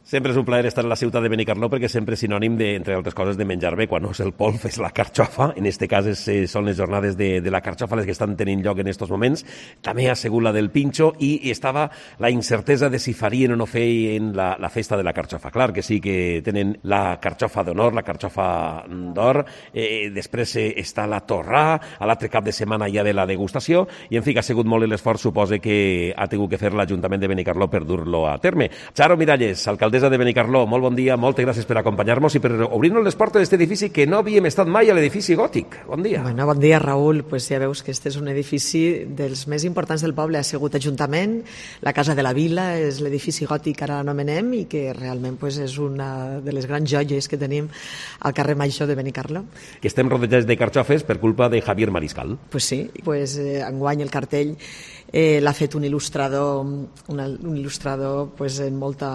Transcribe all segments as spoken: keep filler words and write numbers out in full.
Sempre és un plaer estar a la ciutat de Benicarló perquè sempre és sinònim, de, entre altres coses, de menjar bé. Quan no és el polp, és la carxofa. En aquest cas és, són les jornades de, de la carxofa les que estan tenint lloc en aquests moments. També ha sigut la del pinxo i estava la incertesa de si farien o no feien la, la festa de la carxofa. Clar que sí que tenen la carxofa d'honor, la carxofa d'or. Eh, després eh, està la torrà, a l'altre cap de setmana hi ha de la degustació i, en fi, que ha sigut molt l'esforç, suposa, que ha tingut que fer l'Ajuntament de Benicarló per dur-lo a terme. Charo Miralles, alcaldessa de Benicarló, molt bon dia, moltes gràcies per acompanyar-nos i per obrir-nos les portes d'aquest edifici que no havíem estat mai a l'edifici gòtic. Bon dia. Bueno, bon dia, Raül. Pues ja veus que este és un edifici dels més importants del poble. Ha sigut Ajuntament, la Casa de la Vila, és l'edifici gòtic, ara l'anomenem, i que realment pues, és una de les grans joies que tenim al carrer Major de Benicarló. Que estem rodejats de carxofes per culpa de Javier Mariscal. Pues sí, pues, eh, enguany el cartell eh, l'ha fet un il·lustrador, una, un il·lustrador pues, en molta...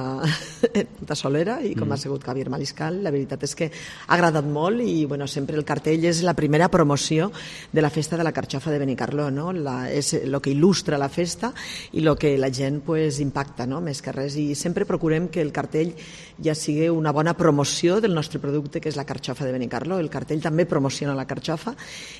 molta solera i com mm. ha sigut Javier Mariscal. La veritat és que ha agradat molt i bueno, sempre el cartell és la primera promoció de la festa de la carxofa de Benicarló, no? La, és el que il·lustra la festa i el que la gent pues, impacta, no? Més que res, i sempre procurem que el cartell ja sigui una bona promoció del nostre producte, que és la carxofa de Benicarló. El cartell també promociona la carxofa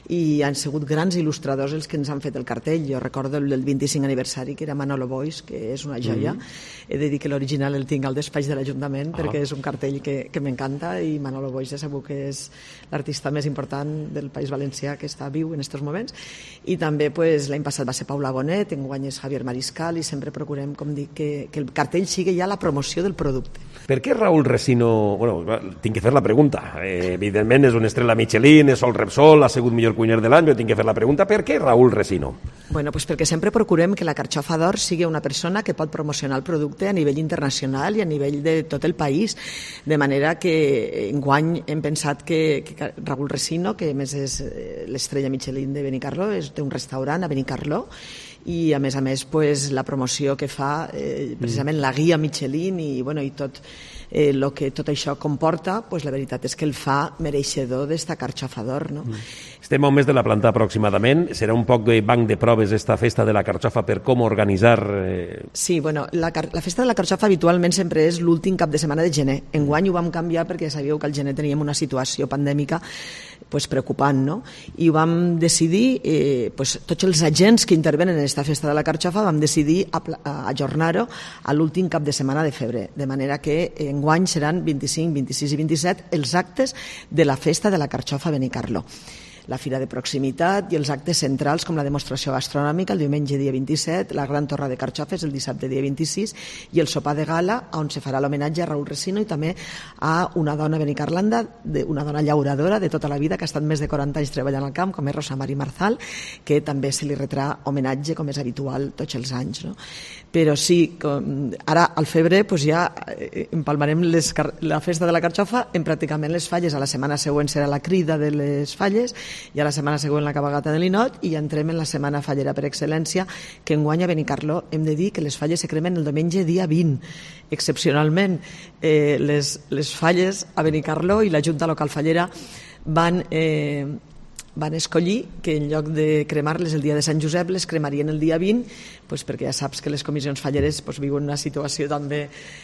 i han sigut grans il·lustradors els que ens han fet el cartell. Jo recordo el del vint-i-cinc aniversari, que era Manolo Boix, que és una joia. Mm. He de dir que l'original el tinc al despatx de l'Ajuntament, ah. perquè és un cartell que, que m'encanta, i Manolo Boix ja sabeu que és l'artista més important del País Valencià que està viu en aquests moments. I també pues, l'any passat va ser Paula Bonet, enguany és Javier Mariscal, i sempre procurem, com dic, que, que el cartell sigui ja la promoció del producte. Per què Raúl Resino... Bueno, tinc que fer la pregunta. Eh, evidentment és una estrella Michelin, és el Repsol, ha sigut millor cuiner de l'any, jo tinc que fer la pregunta. Per què Raúl Resino? Bueno, pues perquè sempre procurem que la carxofa d'or sigui una persona que pot promocionar el producte a nivell internacional i a nivell de tot el país, de manera que enguany hem pensat que, que Raúl Resino, que a més és l'estrella Michelin de Benicarló, és, té un restaurant a Benicarló, i a més a més pues, la promoció que fa eh, precisament la guia Michelin i, bueno, i tot eh, lo que tot això comporta, pues, la veritat és que el fa mereixedor d'esta carxofa d'or, no? Mm. Estem a un mes de la planta aproximadament. Serà un poc de banc de proves esta festa de la carxofa per com organitzar... Eh... Sí, bueno, la, la festa de la carxofa habitualment sempre és l'últim cap de setmana de gener. Enguany ho vam canviar perquè sabíeu que al gener teníem una situació pandèmica pues, preocupant, no? I ho vam decidir, eh, pues, tots els agents que intervenen en aquesta festa de la carxofa vam decidir ajornar-ho a l'últim cap de setmana de febrer, de manera que enguany seran vint-i-cinc, vint-i-sis i vint-i-set els actes de la festa de la carxofa a Benicarló. La fira de proximitat i els actes centrals com la demostració gastronòmica el diumenge dia vint-i-set, la gran torra de carxofes el dissabte dia vint-i-sis i el sopar de gala on se farà l'homenatge a Raúl Resino i també a una dona benicarlanda, una dona llauradora de tota la vida que ha estat més de quaranta anys treballant al camp, com és Rosa Mari Marzal, que també se li retrà homenatge com és habitual tots els anys, no? Però sí, com, ara al febrer pues ja empalmarem les, la festa de la carxofa en pràcticament les falles. A la setmana següent serà la crida de les falles i a la setmana següent la cabalgata de l'Inot i ja entrem en la setmana fallera per excel·lència, que enguany a Benicarló hem de dir que les falles se cremen el diumenge dia vint. Excepcionalment, eh, les, les falles a Benicarló i la Junta Local Fallera van... Eh, van escollir que en lloc de cremar-les el dia de Sant Josep les cremarien el dia vint, pues perquè ja saps que les comissions falleres pues, viuen una situació també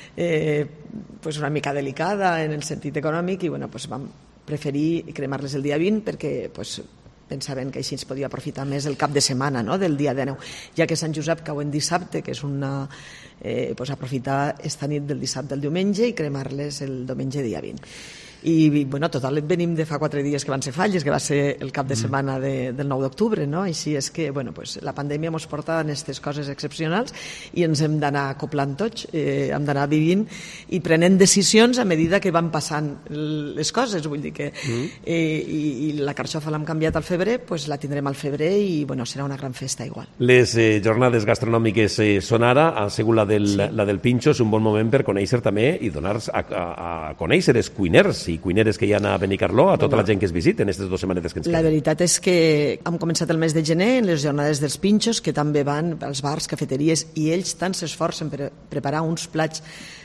eh, pues una mica delicada en el sentit econòmic i bueno, pues vam preferir cremar-les el dia vint perquè pues, pensaven que així ens podia aprofitar més el cap de setmana, no? Del dia dinou, ja que Sant Josep cau en dissabte, que és una... Eh, pues aprofitar esta nit del dissabte al diumenge i cremar-les el diumenge dia vint. I bueno, total venim de fa quatre dies que van ser falles, que va ser el cap de setmana de, del nou d'octubre, no? Així és que bueno, pues, la pandèmia ens porta en aquestes coses excepcionals i ens hem d'anar acoplant tots, eh, hem d'anar vivint i prenent decisions a medida que van passant les coses, vull dir que mm. eh, i, i la carxofa l'hem canviat al febrer, pues la tindrem al febrer i bueno, serà una gran festa igual. Les eh, jornades gastronòmiques eh, són ara, ha sigut la del, sí. la del pinxo, és un bon moment per conèixer també i donar a, a, a conèixer els cuiners i cuineres que hi ha a Benicarló, a tota bueno, la gent que es visita en aquestes dues setmanetes que ens queden. La veritat és que hem començat el mes de gener en les jornades dels pinxos, que també van als bars, cafeteries, i ells tant s'esforcen per preparar uns plats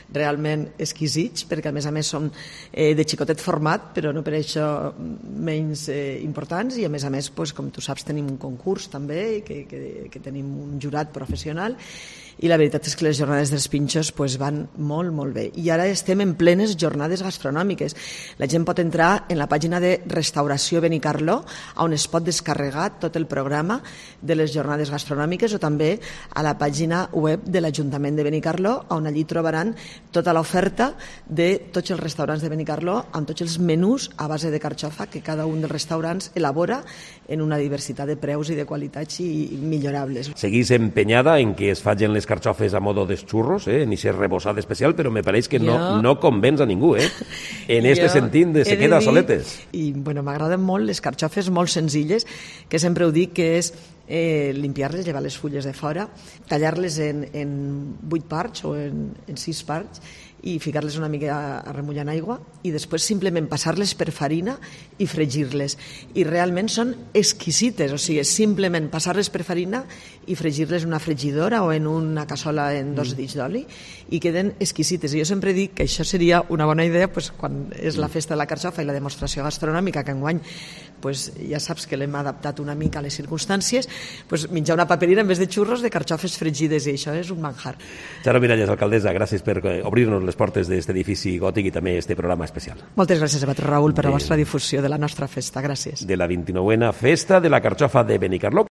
realment exquisits, perquè a més a més són eh, de xicotet format, però no per això menys eh, importants, i a més a més, pues, com tu saps, tenim un concurs també, que, que, que tenim un jurat professional, i la veritat és que les jornades dels pinxos pues, van molt, molt bé. I ara estem en plenes jornades gastronòmiques. La gent pot entrar en la pàgina de Restauració Benicarló, on es pot descarregar tot el programa de les jornades gastronòmiques, o també a la pàgina web de l'Ajuntament de Benicarló, on allí trobaran tota l'oferta de tots els restaurants de Benicarló, amb tots els menús a base de carxofa que cada un dels restaurants elabora en una diversitat de preus i de qualitats i millorables. Seguís empenyada en que es facin les carxofes a modo de xurros, eh? Ni ser rebosada especial, però me pareix que no, jo... no convenç a ningú, eh? En este sentit de se queda dir, soletes. I bueno, m'agraden molt les carxofes molt senzilles, que sempre ho dic que és eh, limpiar-les, llevar les fulles de fora, tallar-les en, en vuit parts o en, en sis parts, i ficar-les una mica a, a remullar en aigua, i després simplement passar-les per farina i fregir-les. I realment són exquisites, o sigui, simplement passar-les per farina i fregir-les en una fregidora o en una cassola en dos dits d'oli, i queden exquisites. I jo sempre dic que això seria una bona idea pues, quan és la festa de la carxofa i la demostració gastronòmica, que enguany pues, ja saps que l'hem adaptat una mica a les circumstàncies, pues, menjar una paperina en vez de xurros de carxofes fregides, i això és un manjar. Charo Miralles, alcaldessa, gràcies per obrir-nos les portes d'aquest edifici gòtic i també este programa especial. Moltes gràcies a vosaltres, Raül, per la vostra difusió de la nostra festa. Gràcies. De la vint-i-nouena Festa de la Carxofa de Benicarló.